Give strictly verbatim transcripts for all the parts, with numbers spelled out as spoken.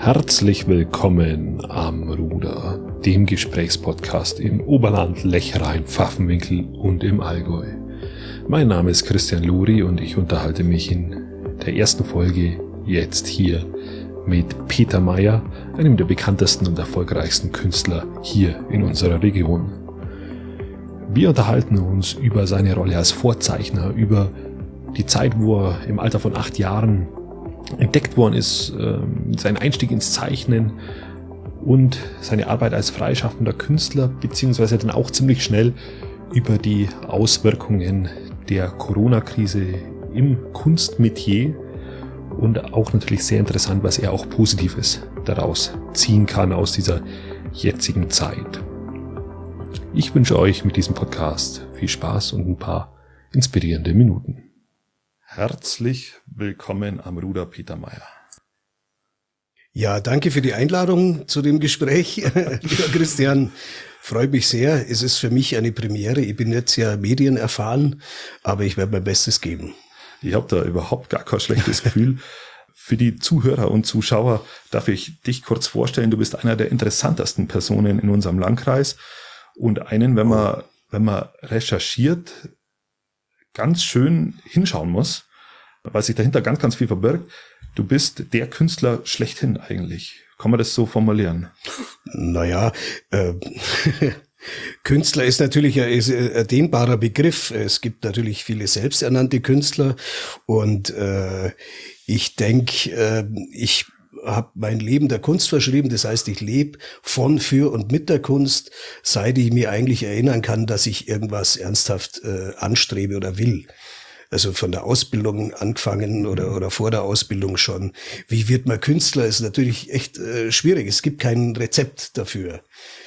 Herzlich willkommen am Ruder, dem Gesprächspodcast im Oberland, Lechrein, Pfaffenwinkel und im Allgäu. Mein Name ist Christian Luri und ich unterhalte mich in der ersten Folge jetzt hier mit Peter Mayer, einem der bekanntesten und erfolgreichsten Künstler hier in unserer Region. Wir unterhalten uns über seine Rolle als Vorzeichner, über die Zeit, wo er im Alter von acht Jahren entdeckt worden ist, sein Einstieg ins Zeichnen und seine Arbeit als freischaffender Künstler, beziehungsweise dann auch ziemlich schnell über die Auswirkungen der Corona-Krise im Kunstmetier und auch natürlich sehr interessant, was er auch Positives daraus ziehen kann aus dieser jetzigen Zeit. Ich wünsche euch mit diesem Podcast viel Spaß und ein paar inspirierende Minuten. Herzlich willkommen am Ruder, Peter Mayer. Ja, danke für die Einladung zu dem Gespräch, lieber Christian. Freut mich sehr. Es ist für mich eine Premiere. Ich bin jetzt ja medienerfahren, aber ich werde mein Bestes geben. Ich habe da überhaupt gar kein schlechtes Gefühl. Für die Zuhörer und Zuschauer darf ich dich kurz vorstellen. Du bist einer der interessantesten Personen in unserem Landkreis und einen, wenn man, wenn man recherchiert, ganz schön hinschauen muss, weil sich dahinter ganz, ganz viel verbirgt. Du bist der Künstler schlechthin eigentlich. Kann man das so formulieren? Naja, äh, Künstler ist natürlich ein, ist ein dehnbarer Begriff. Es gibt natürlich viele selbsternannte Künstler und äh, ich denke, äh, ich habe mein Leben der Kunst verschrieben. Das heißt, ich lebe von, für und mit der Kunst, seit ich mir eigentlich erinnern kann, dass ich irgendwas ernsthaft äh, anstrebe oder will. Also von der Ausbildung angefangen oder oder vor der Ausbildung schon. Wie wird man Künstler, ist natürlich echt äh, schwierig. Es gibt kein Rezept dafür.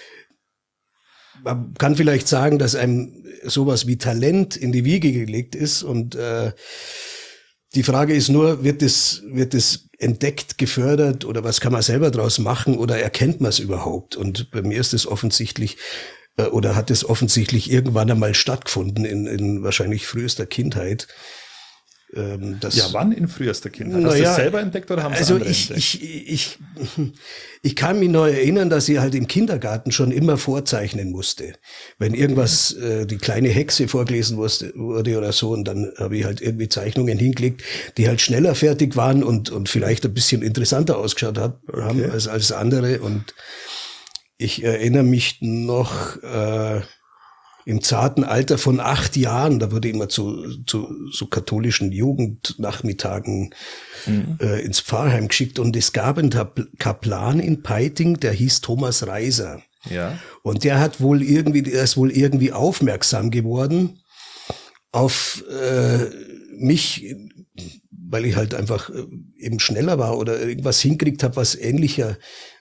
Man kann vielleicht sagen, dass einem sowas wie Talent in die Wiege gelegt ist und äh, die Frage ist nur, wird es wird es entdeckt, gefördert oder was kann man selber draus machen oder erkennt man es überhaupt? Und bei mir ist es offensichtlich äh, oder hat es offensichtlich irgendwann einmal stattgefunden in, in wahrscheinlich frühester Kindheit. Ähm, das, ja, wann in frühester Kindheit? Hast du ja, es selber entdeckt oder haben es also andere ich, entdeckt? Ich, ich, ich kann mich noch erinnern, dass ich halt im Kindergarten schon immer vorzeichnen musste. Wenn irgendwas, äh, die kleine Hexe vorgelesen wurde oder so, und dann habe ich halt irgendwie Zeichnungen hingelegt, die halt schneller fertig waren und, und vielleicht ein bisschen interessanter ausgeschaut hat, okay. haben als, als andere. Und ich erinnere mich noch, äh, im zarten Alter von acht Jahren, da wurde immer zu, zu so katholischen Jugendnachmittagen mhm. äh, ins Pfarrheim geschickt und es gab einen Kaplan in Peiting, der hieß Thomas Reiser. Ja. Und der hat wohl irgendwie, der ist wohl irgendwie aufmerksam geworden auf äh, mich, weil ich halt einfach äh, eben schneller war oder irgendwas hingekriegt habe, was ähnlicher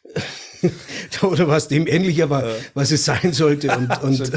oder was dem ähnlicher war, ja. was es sein sollte. Und, und,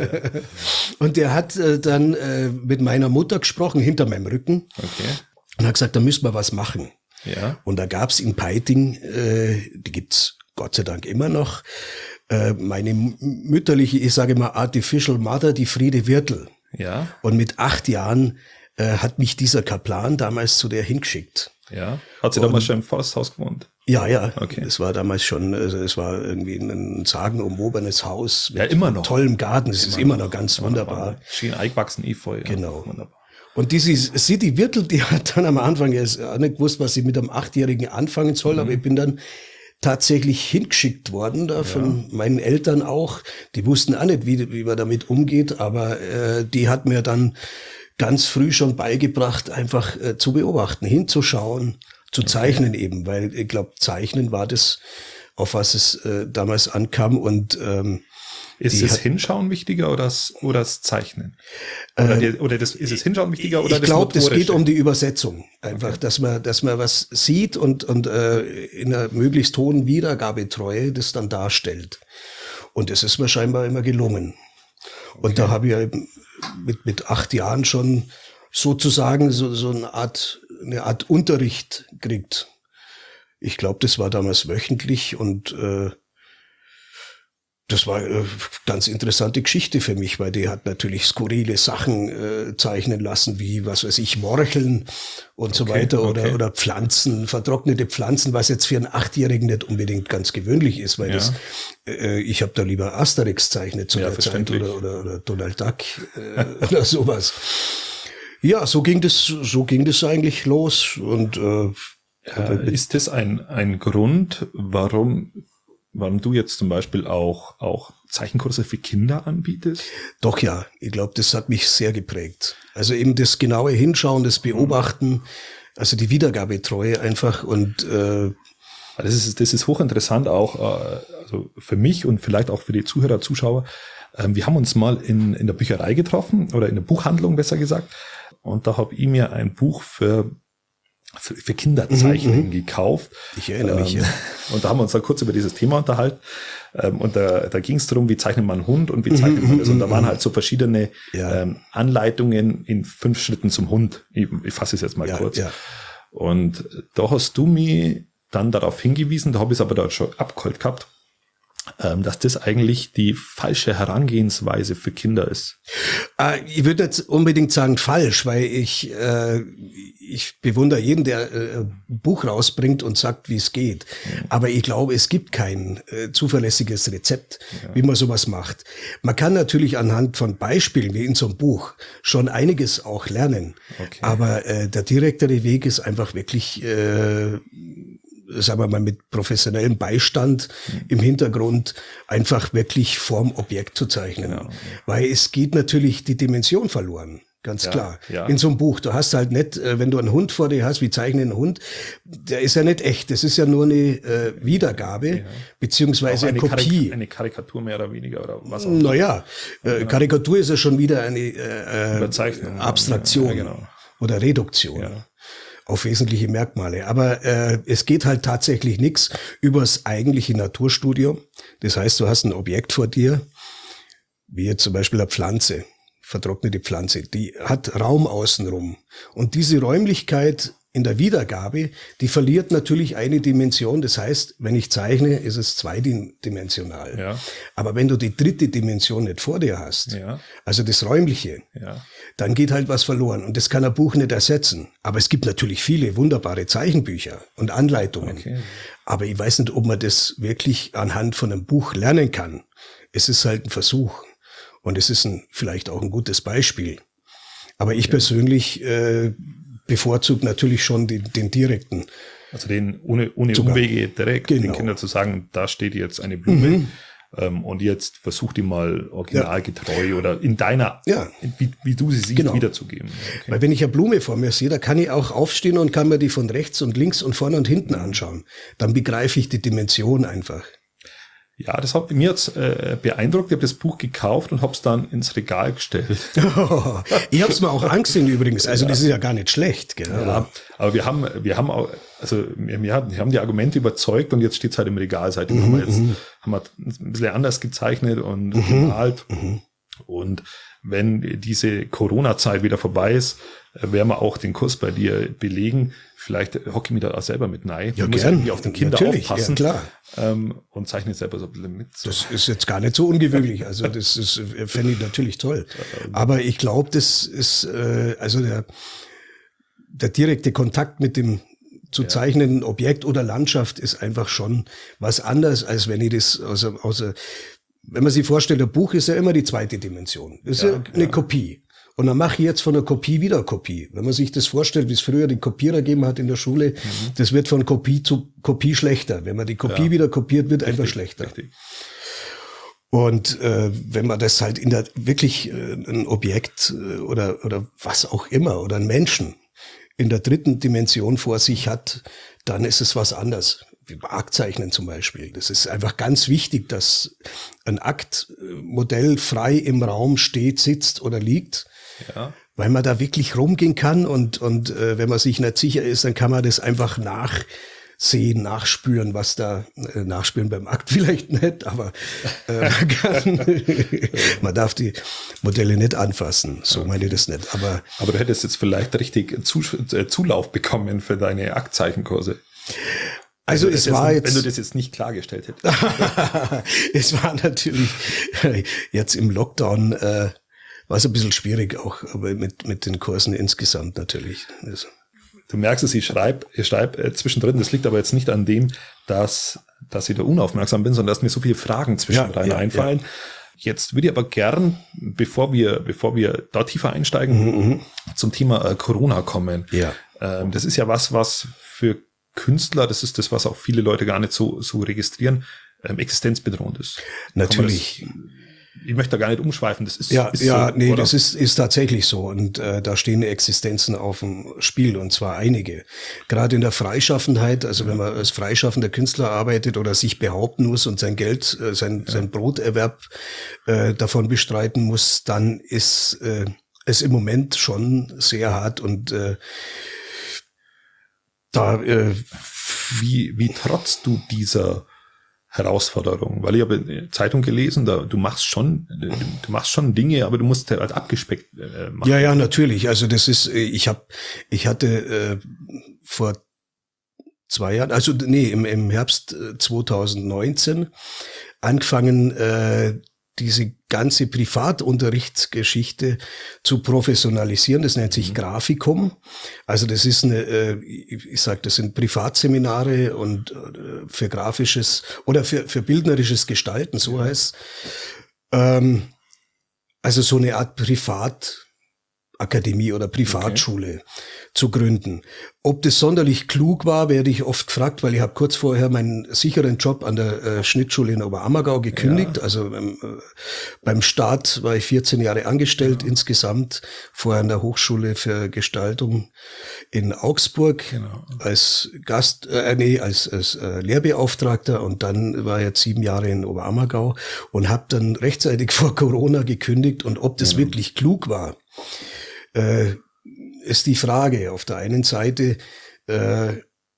und der hat äh, dann äh, mit meiner Mutter gesprochen, hinter meinem Rücken. Okay. Und hat gesagt, da müssen wir was machen. Ja. Und da gab's in Peiting, äh, die gibt's Gott sei Dank immer noch, äh, meine mütterliche, ich sage mal Artificial Mother, die Friede Wirtel. Ja. Und mit acht Jahren äh, hat mich dieser Kaplan damals zu der hingeschickt. Ja. Hat sie und, damals schon im Forsthaus gewohnt? Ja, ja. Okay. Es war damals schon, also es war irgendwie ein sagenumwobenes Haus mit ja, immer noch. tollem Garten. Es immer ist immer noch, noch ganz immer wunderbar. Noch Schien eingewachsen, Efeu. Genau. Ja, wunderbar. Und diese City Wirtel, die hat dann am Anfang jetzt auch nicht gewusst, was sie mit einem Achtjährigen anfangen soll, mhm. aber ich bin dann tatsächlich hingeschickt worden, da von ja. meinen Eltern auch. Die wussten auch nicht, wie, wie man damit umgeht, aber äh, die hat mir dann ganz früh schon beigebracht, einfach äh, zu beobachten, hinzuschauen, zu zeichnen okay. eben, weil ich glaube, Zeichnen war das, auf was es äh, damals ankam. Und ähm, ist das Hinschauen wichtiger oder das, oder das Zeichnen? Oder, äh, die, oder das, ist es Hinschauen wichtiger oder ich das glaub, Motorische? Ich glaube, es geht um die Übersetzung. Einfach, okay. dass man, dass man was sieht und und äh, in einer möglichst hohen Wiedergabetreue das dann darstellt. Und es ist mir scheinbar immer gelungen. Okay. Und da habe ich eben mit mit acht Jahren schon sozusagen so so eine Art eine Art Unterricht gekriegt. Ich glaube, das war damals wöchentlich und äh, Das war eine ganz interessante Geschichte für mich, weil die hat natürlich skurrile Sachen äh, zeichnen lassen, wie, was weiß ich, Morcheln und okay, so weiter oder, okay. oder Pflanzen, vertrocknete Pflanzen, was jetzt für einen Achtjährigen nicht unbedingt ganz gewöhnlich ist, weil ja. das, äh, ich habe da lieber Asterix zeichnet zu ja, der Zeit oder, oder, oder Donald Duck äh, oder sowas. Ja, so ging das, so ging das eigentlich los und äh, äh, ist das ein, ein Grund, warum Warum du jetzt zum Beispiel auch, auch Zeichenkurse für Kinder anbietest? Doch, ja. Ich glaube, das hat mich sehr geprägt. Also eben das genaue Hinschauen, das Beobachten, also die Wiedergabetreue einfach und äh, das ist, das ist hochinteressant auch, äh, also für mich und vielleicht auch für die Zuhörer, Zuschauer. Ähm, wir haben uns mal in, in der Bücherei getroffen oder in der Buchhandlung besser gesagt und da habe ich mir ein Buch für Für, für Kinderzeichnen mhm, gekauft. Ich erinnere mich, ähm, ja. Und da haben wir uns dann kurz über dieses Thema unterhalten. Ähm, und da, da ging es darum, wie zeichnet man einen Hund und wie zeichnet man das. Und da waren halt so verschiedene ja. ähm, Anleitungen in fünf Schritten zum Hund. Ich, ich fasse es jetzt mal ja, kurz. Ja. Und da hast du mich dann darauf hingewiesen, da habe ich es aber dort schon abgeholt gehabt, ähm, dass das eigentlich die falsche Herangehensweise für Kinder ist. Äh, ich würde jetzt unbedingt sagen falsch, weil ich äh, ich bewundere jeden, der äh, ein Buch rausbringt und sagt, wie es geht. Ja. Aber ich glaube, es gibt kein äh, zuverlässiges Rezept, ja. wie man sowas macht. Man kann natürlich anhand von Beispielen wie in so einem Buch schon einiges auch lernen. Okay. Aber äh, der direktere Weg ist einfach wirklich äh, sagen wir mal, mit professionellem Beistand mhm. im Hintergrund einfach wirklich vorm Objekt zu zeichnen. Genau. Weil es geht natürlich die Dimension verloren. Ganz ja, klar. Ja. In so einem Buch. Du hast halt nicht, wenn du einen Hund vor dir hast, wie zeichne einen Hund, der ist ja nicht echt. Das ist ja nur eine äh, Wiedergabe, ja. beziehungsweise eine, eine Kopie. Karik- eine Karikatur mehr oder weniger oder was auch immer. Naja, äh, genau. Karikatur ist ja schon wieder eine äh, Überzeichnung. Abstraktion ja, genau. oder Reduktion. Ja. Auf wesentliche Merkmale. Aber äh, es geht halt tatsächlich nichts übers eigentliche Naturstudium. Das heißt, du hast ein Objekt vor dir, wie jetzt zum Beispiel eine Pflanze, vertrocknete Pflanze, die hat Raum außenrum. Und diese Räumlichkeit in der Wiedergabe, die verliert natürlich eine Dimension. Das heißt, wenn ich zeichne, ist es zweidimensional. Ja. Aber wenn du die dritte Dimension nicht vor dir hast, ja. also das Räumliche, ja. dann geht halt was verloren. Und das kann ein Buch nicht ersetzen. Aber es gibt natürlich viele wunderbare Zeichenbücher und Anleitungen. Okay. Aber ich weiß nicht, ob man das wirklich anhand von einem Buch lernen kann. Es ist halt ein Versuch. Und es ist ein, vielleicht auch ein gutes Beispiel. Aber ich okay. persönlich äh, bevorzugt natürlich schon den, den direkten. Also den ohne, ohne Umwege direkt genau. den Kindern zu sagen, da steht jetzt eine Blume mhm. ähm, und jetzt versuch die mal originalgetreu ja. oder in deiner, ja. wie, wie du sie siehst, genau. wiederzugeben. Okay. Weil wenn ich eine Blume vor mir sehe, da kann ich auch aufstehen und kann mir die von rechts und links und vorne und hinten anschauen. Dann begreife ich die Dimension einfach. Ja, das hat mir jetzt äh, beeindruckt. Ich habe das Buch gekauft und habe es dann ins Regal gestellt. Oh, ich habe es mir auch angesehen übrigens. Also ja. das ist ja gar nicht schlecht. Gell? Ja, aber wir haben, wir haben auch, also wir, wir haben die Argumente überzeugt und jetzt steht es halt im Regal. Seitdem mhm, haben wir jetzt haben wir ein bisschen anders gezeichnet und mhm, gemalt. Mhm. Und wenn diese Corona-Zeit wieder vorbei ist, werden wir auch den Kurs bei dir belegen. Vielleicht hocke ich mich da auch selber mit rein. Ja, muss irgendwie auf den Kinder Natürlich, aufpassen. Ja, klar. Ähm, und zeichne selber so ein bisschen mit. So. Das ist jetzt gar nicht so ungewöhnlich. Also das ist, fände ich natürlich toll. Aber ich glaube, das ist, äh, also der, der direkte Kontakt mit dem zu ja. zeichnenden Objekt oder Landschaft ist einfach schon was anderes, als wenn ich das aus, aus wenn man sich vorstellt, ein Buch ist ja immer die zweite Dimension. Das ist ja, ja eine ja. Kopie. Und dann mache ich jetzt von der Kopie wieder Kopie. Wenn man sich das vorstellt, wie es früher den Kopierer gegeben hat in der Schule, mhm. das wird von Kopie zu Kopie schlechter. Wenn man die Kopie ja. wieder kopiert, wird richtig, einfach schlechter. Richtig. Und äh, wenn man das halt in der wirklich äh, ein Objekt äh, oder oder was auch immer oder einen Menschen in der dritten Dimension vor sich hat, dann ist es was anderes. Wie bei Aktzeichnen zum Beispiel. Das ist einfach ganz wichtig, dass ein Aktmodell frei im Raum steht, sitzt oder liegt, ja. weil man da wirklich rumgehen kann und und äh, wenn man sich nicht sicher ist, dann kann man das einfach nachsehen, nachspüren, was da, äh, nachspüren beim Akt vielleicht nicht, aber äh, man kann, man darf die Modelle nicht anfassen, so okay. meine ich das nicht. Aber, aber du hättest jetzt vielleicht richtig Zulauf bekommen für deine Aktzeichenkurse. Also es war jetzt, wenn du das jetzt nicht klargestellt hättest. Es war natürlich jetzt im Lockdown äh, war es ein bisschen schwierig, auch aber mit mit den Kursen insgesamt natürlich. Also. Du merkst es, ich schreibe ich schreib, äh, zwischendrin. Das liegt aber jetzt nicht an dem, dass dass ich da unaufmerksam bin, sondern dass mir so viele Fragen zwischendrin ja, ja, einfallen. Ja. Jetzt würde ich aber gern, bevor wir bevor wir da tiefer einsteigen, mhm, zum Thema äh, Corona kommen. Ja. Ähm, das ist ja was, was für Künstler, das ist das, was auch viele Leute gar nicht so so registrieren, ähm, existenzbedrohend ist. Natürlich. Das, ich möchte da gar nicht umschweifen. Das ist ja, ist ja, so, nee, oder? das ist ist tatsächlich so und äh, da stehen Existenzen auf dem Spiel und zwar einige. Gerade in der Freischaffenheit, also wenn man als freischaffender Künstler arbeitet oder sich behaupten muss und sein Geld, äh, sein ja. sein Broterwerb äh, davon bestreiten muss, dann ist äh, es im Moment schon sehr hart und äh, da äh, wie wie trotzt du dieser Herausforderung? Weil ich habe in der Zeitung gelesen, da du machst schon du machst schon Dinge, aber du musst halt abgespeckt äh, machen. Ja, ja, natürlich. Also das ist ich habe ich hatte äh, vor zwei Jahren, also nee, im im Herbst zwanzig neunzehn angefangen äh, diese ganze Privatunterrichtsgeschichte zu professionalisieren. Das nennt sich Grafikum. Also das ist eine, ich sage, das sind Privatseminare und für grafisches oder für, für bildnerisches Gestalten, so heißt. Ähm, also so eine Art Privatakademie oder Privatschule okay. zu gründen. Ob das sonderlich klug war, werde ich oft gefragt, weil ich habe kurz vorher meinen sicheren Job an der äh, Schnittschule in Oberammergau gekündigt. Ja. Also ähm, äh, beim Start war ich vierzehn Jahre angestellt ja. insgesamt, vorher an der Hochschule für Gestaltung in Augsburg genau. als Gast, äh, nee, als, als äh, Lehrbeauftragter und dann war ich jetzt sieben Jahre in Oberammergau und habe dann rechtzeitig vor Corona gekündigt und ob das ja. wirklich klug war, äh, ist die Frage. Auf der einen Seite äh,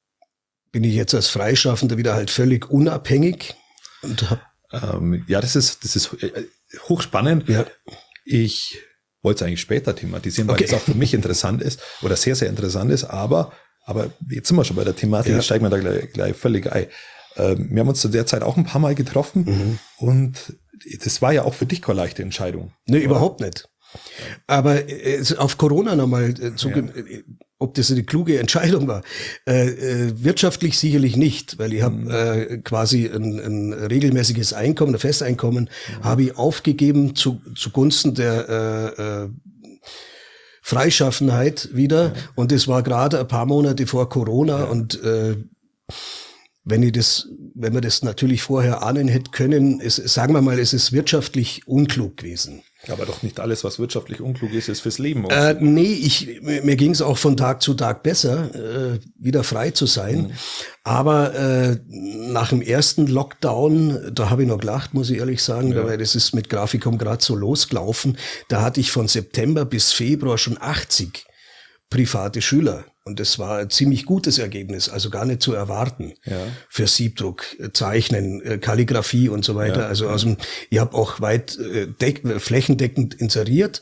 bin ich jetzt als Freischaffender wieder halt völlig unabhängig und hab ähm, ja, das ist das ist hochspannend. Ja. Ich wollte es eigentlich später thematisieren, weil okay. das auch für mich interessant ist oder sehr sehr interessant ist. Aber aber jetzt sind wir schon bei der Thematik. Ja. Jetzt steigen wir da gleich, gleich völlig ein. Ähm, wir haben uns zu der Zeit auch ein paar Mal getroffen mhm. und das war ja auch für dich keine leichte Entscheidung. Nee, oder? Überhaupt nicht. Aber äh, auf Corona nochmal, äh, zu, ja. äh, ob das eine kluge Entscheidung war. Äh, äh, wirtschaftlich sicherlich nicht, weil ich habe mhm. äh, quasi ein, ein regelmäßiges Einkommen, ein Festeinkommen, mhm. habe ich aufgegeben zu, zugunsten der äh, äh, Freischaffenheit wieder. Ja. Und das war gerade ein paar Monate vor Corona ja. und äh, wenn ich das, wenn wir das natürlich vorher ahnen hätte können, es, sagen wir mal, es ist wirtschaftlich unklug gewesen. Aber doch nicht alles, was wirtschaftlich unklug ist, ist fürs Leben. Äh, nee, ich, mir ging es auch von Tag zu Tag besser, äh, wieder frei zu sein. Mhm. Aber äh, nach dem ersten Lockdown, da habe ich noch gelacht, muss ich ehrlich sagen, ja. weil das ist mit Grafikum gerade so losgelaufen. Da hatte ich von September bis Februar schon achtzig private Schüler. Und das war ein ziemlich gutes Ergebnis, also gar nicht zu erwarten ja. für Siebdruck, Zeichnen, Kalligrafie und so weiter. Ja. Also aus dem, ich habe auch weit deck, flächendeckend inseriert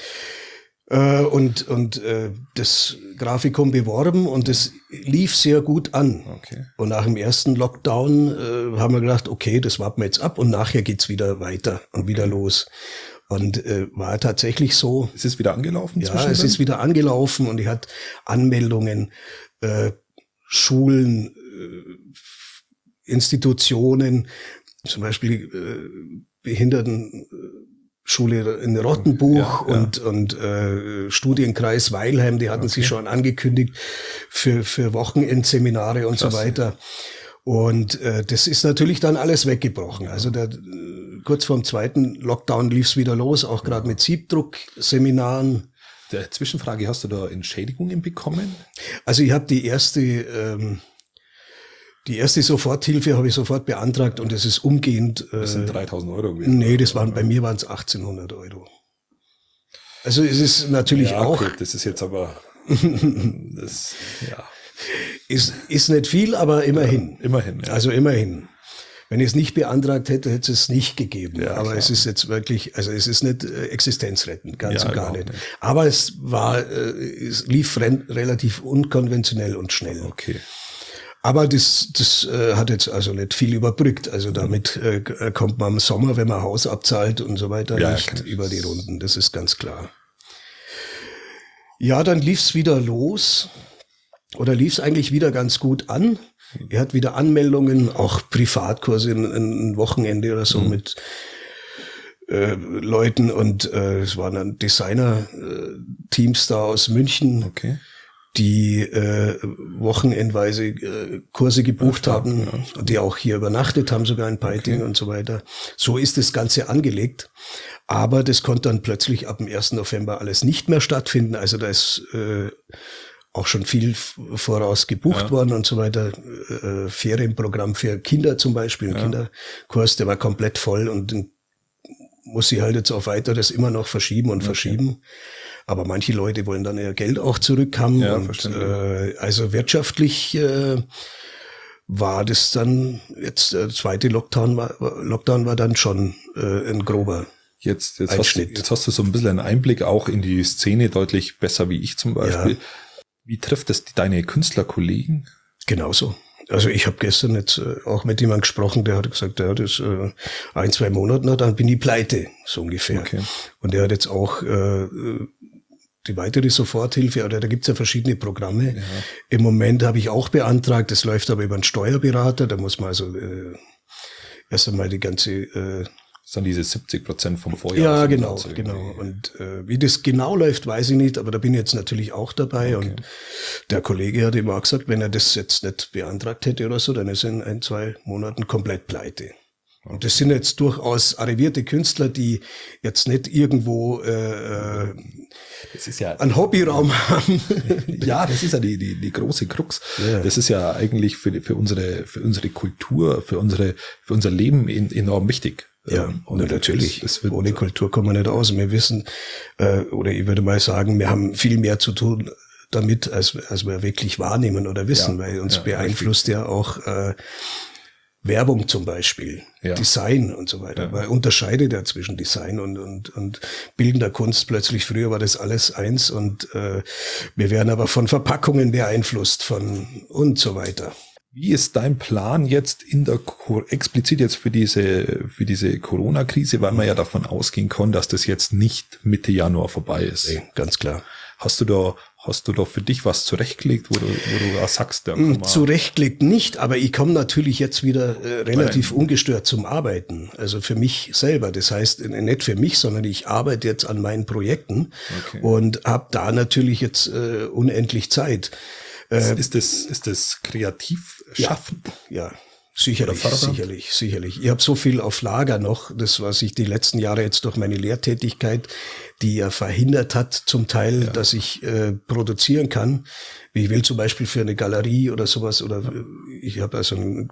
äh, und und äh, das Grafikum beworben und das lief sehr gut an. Okay. Und nach dem ersten Lockdown äh, haben wir gedacht, okay, das warten wir jetzt ab und nachher geht's wieder weiter und wieder los. Und äh, war tatsächlich so. Ist es wieder angelaufen? Ja, es ist wieder angelaufen und ich hatte Anmeldungen, äh, Schulen, äh, Institutionen, zum Beispiel äh, Behindertenschule in Rottenbuch ja, ja. und und äh, Studienkreis Weilheim, die hatten okay. sich schon angekündigt für für Wochenendseminare und Klasse. So weiter. Und äh, das ist natürlich dann alles weggebrochen. Also der, kurz vorm zweiten Lockdown lief's wieder los, auch gerade mit Siebdruck-Seminaren. Der Zwischenfrage, hast du da Entschädigungen bekommen? Also ich habe die erste ähm, die erste Soforthilfe habe ich sofort beantragt und das ist umgehend. Äh, das sind dreitausend Euro gewesen. Nee, das waren bei mir waren es achtzehnhundert Euro. Also es ist natürlich ja, auch. Okay, das ist jetzt aber das, ja. Ist, ist nicht viel, aber immerhin. Ja, immerhin, ja. Also immerhin. Wenn ich es nicht beantragt hätte, hätte es nicht gegeben. Ja, aber klar. Es ist jetzt wirklich, also es ist nicht äh, existenzrettend, ganz ja, und gar nicht. nicht. Aber es war, äh, es lief re- relativ unkonventionell und schnell. Okay. Aber das, das äh, hat jetzt also nicht viel überbrückt. Also damit äh, kommt man im Sommer, wenn man Haus abzahlt und so weiter, ja, nicht über die Runden. Das ist ganz klar. Ja, dann lief's wieder los. Oder lief's eigentlich wieder ganz gut an. Er hat wieder Anmeldungen, auch Privatkurse, ein, ein Wochenende oder so mhm. mit äh, Leuten. Und äh, es waren dann Designer-Teams da aus München. Okay. Die äh, wochenendweise äh, Kurse gebucht ja, haben, ja. die auch hier übernachtet haben, sogar in Peiting okay. und so weiter. So ist das Ganze angelegt. Aber das konnte dann plötzlich ab dem ersten November alles nicht mehr stattfinden. Also da ist äh, auch schon viel voraus gebucht ja. worden und so weiter. Äh, Ferienprogramm für Kinder zum Beispiel, ein ja. Kinderkurs, der war komplett voll und den muss sie halt jetzt auf weiteres immer noch verschieben und okay. verschieben. Aber manche Leute wollen dann ihr Geld auch zurückhaben. Ja, und, äh, also wirtschaftlich äh, war das dann jetzt der zweite Lockdown war Lockdown war dann schon äh, ein grober jetzt jetzt hast, du, jetzt hast du so ein bisschen einen Einblick auch in die Szene, deutlich besser wie ich zum Beispiel. Ja. Wie trifft das deine Künstlerkollegen? Genauso. Also ich habe gestern jetzt äh, auch mit jemandem gesprochen, der hat gesagt, ja, das äh, ein, zwei Monate, na, dann bin ich pleite, so ungefähr. Okay. Und der hat jetzt auch äh, die weitere Soforthilfe, oder da gibt's ja verschiedene Programme. Ja. Im Moment habe ich auch beantragt, das läuft aber über einen Steuerberater, da muss man also äh, erst einmal die ganze... Äh, das sind diese siebzig Prozent vom Vorjahr. Ja, genau, genau. Und äh, wie das genau läuft, weiß ich nicht, aber da bin ich jetzt natürlich auch dabei. Okay. Und der Kollege hat immer gesagt, wenn er das jetzt nicht beantragt hätte oder so, dann ist er in ein, zwei Monaten komplett pleite. Okay. Und das sind jetzt durchaus arrivierte Künstler, die jetzt nicht irgendwo äh, das ist ja einen Hobbyraum haben. Ja, das ist ja die die die große Krux. Ja. Das ist ja eigentlich für für unsere für unsere Kultur, für unsere für unser Leben enorm wichtig. Ja, und natürlich. Das, das wird, ohne Kultur kommen wir nicht aus. Wir wissen, äh, oder ich würde mal sagen, wir haben viel mehr zu tun damit, als, als wir wirklich wahrnehmen oder wissen, ja, weil uns ja, beeinflusst richtig. ja auch äh, Werbung zum Beispiel, ja. Design und so weiter. Ja. Man unterscheidet ja zwischen Design und, und, und bildender Kunst. Plötzlich früher war das alles eins und äh, wir werden aber von Verpackungen beeinflusst von und so weiter. Wie ist dein Plan jetzt in der, explizit jetzt für diese, für diese Corona-Krise, weil man ja davon ausgehen kann, dass das jetzt nicht Mitte Januar vorbei ist? Nee, ganz klar. Hast du da, hast du da für dich was zurechtgelegt, wo du, wo du sagst, da komm mal. Zurechtgelegt nicht, aber ich komme natürlich jetzt wieder äh, relativ Nein. ungestört zum Arbeiten. Also für mich selber. Das heißt, nicht für mich, sondern ich arbeite jetzt an meinen Projekten okay. und habe da natürlich jetzt äh, unendlich Zeit. Äh, ist das, ist das kreativ schaffen? Ja, ja. Sicherlich, sicherlich, sicherlich. Ich habe so viel auf Lager noch, das was ich die letzten Jahre jetzt durch meine Lehrtätigkeit, die ja verhindert hat zum Teil, ja. dass ich äh, produzieren kann. Ich will zum Beispiel für eine Galerie oder sowas, oder ja. ich habe also eine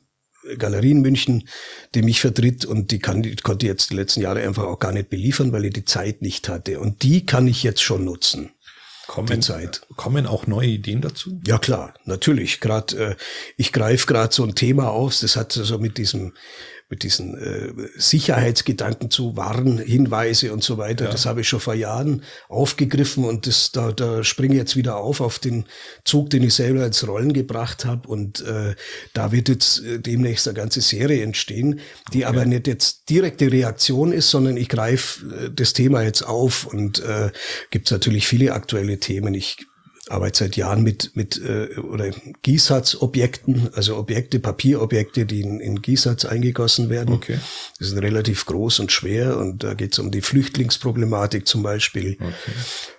Galerie in München, die mich vertritt und die, kann, die konnte ich jetzt die letzten Jahre einfach auch gar nicht beliefern, weil ich die Zeit nicht hatte. Und die kann ich jetzt schon nutzen. Kommen, Zeit. kommen auch neue Ideen dazu? Ja klar, natürlich. Gerade äh, ich greife gerade so ein Thema auf, das hat so mit diesem mit diesen äh, Sicherheitsgedanken zu Warnhinweise und so weiter. Ja. Das habe ich schon vor Jahren aufgegriffen und das da da springe ich jetzt wieder auf auf den Zug, den ich selber ins Rollen gebracht habe und äh, da wird jetzt äh, demnächst eine ganze Serie entstehen, die okay. aber nicht jetzt direkte Reaktion ist, sondern ich greife äh, das Thema jetzt auf und äh, gibt es natürlich viele aktuelle Themen. Ich arbeite seit Jahren mit mit äh, oder Gießsatzobjekten, also Objekte, Papierobjekte, die in, in Gießsatz eingegossen werden. Okay. Die sind relativ groß und schwer und da geht es um die Flüchtlingsproblematik zum Beispiel. Okay.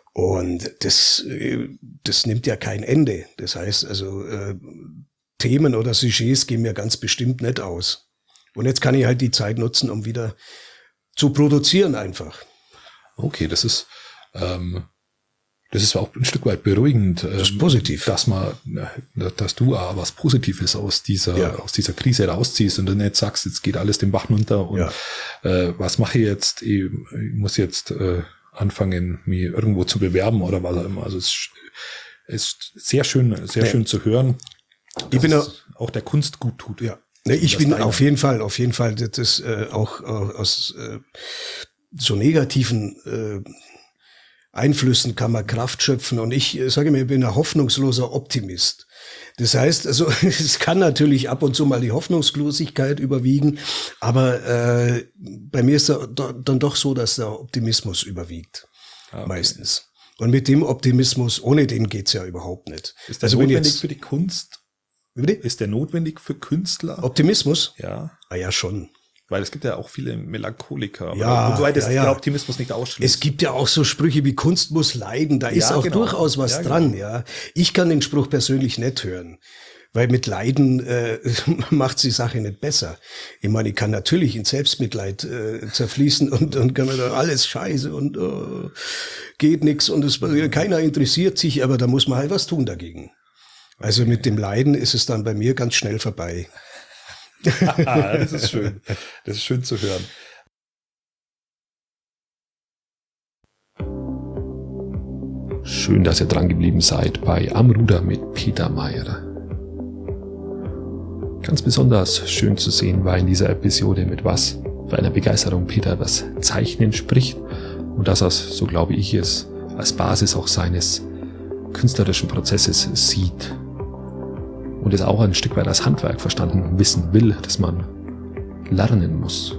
Und das das nimmt ja kein Ende. Das heißt also äh, Themen oder Sujets gehen mir ganz bestimmt nicht aus. Und jetzt kann ich halt die Zeit nutzen, um wieder zu produzieren einfach. Okay, das ist ähm Das ist auch ein Stück weit beruhigend, das ist positiv, dass man, dass du auch was Positives aus dieser, ja. aus dieser Krise rausziehst und dann nicht sagst, jetzt geht alles den Bach runter und ja. äh, was mache ich jetzt? Ich, ich muss jetzt äh, anfangen, mich irgendwo zu bewerben oder was auch immer. Also es ist sehr schön, sehr ja. schön zu hören, dass ich bin auch, auch der Kunst gut tut. Ja, nee, ich bin auf jeden Fall, auf jeden Fall, das ist äh, auch, auch aus äh, so negativen äh, Einflüssen kann man Kraft schöpfen. Und ich sage mir, ich bin ein hoffnungsloser Optimist. Das heißt, also es kann natürlich ab und zu mal die Hoffnungslosigkeit überwiegen, aber äh, bei mir ist da, da, dann doch so, dass der Optimismus überwiegt, okay. meistens. Und mit dem Optimismus, ohne den geht's ja überhaupt nicht. Ist der also notwendig jetzt, für die Kunst? Bitte? Ist der notwendig für Künstler? Optimismus? Ja. Ah ja, schon. Weil es gibt ja auch viele Melancholiker. Ja, wobei das ja, ja. der Optimismus nicht ausschließt. Es gibt ja auch so Sprüche wie Kunst muss leiden. Da ist ja, auch genau. durchaus was ja, dran. Genau. Ja, ich kann den Spruch persönlich nicht hören, weil mit Leiden äh, macht die Sache nicht besser. Ich meine, ich kann natürlich in Selbstmitleid äh, zerfließen und und kann mir da alles Scheiße und uh, geht nix und es keiner interessiert sich, aber da muss man halt was tun dagegen. Also mit dem Leiden ist es dann bei mir ganz schnell vorbei. Das ist schön. Das ist schön zu hören. Schön, dass ihr dran geblieben seid bei Am Ruder mit Peter Mayer. Ganz besonders schön zu sehen war in dieser Episode, mit was für einer Begeisterung Peter das Zeichnen spricht und dass er es, so glaube ich es, als Basis auch seines künstlerischen Prozesses sieht. Und es auch ein Stück weit als Handwerk verstanden wissen will, dass man lernen muss.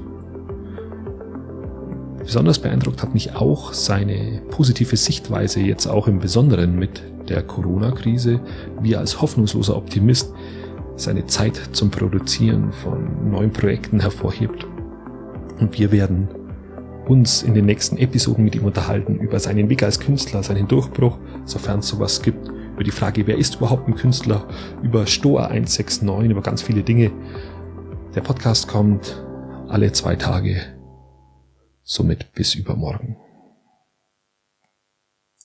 Besonders beeindruckt hat mich auch seine positive Sichtweise jetzt auch im Besonderen mit der Corona-Krise, wie er als hoffnungsloser Optimist seine Zeit zum Produzieren von neuen Projekten hervorhebt. Und wir werden uns in den nächsten Episoden mit ihm unterhalten über seinen Weg als Künstler, seinen Durchbruch, sofern es sowas gibt, über die Frage, wer ist überhaupt ein Künstler, über Stoa eins sechs neun, über ganz viele Dinge. Der Podcast kommt alle zwei Tage, somit bis übermorgen.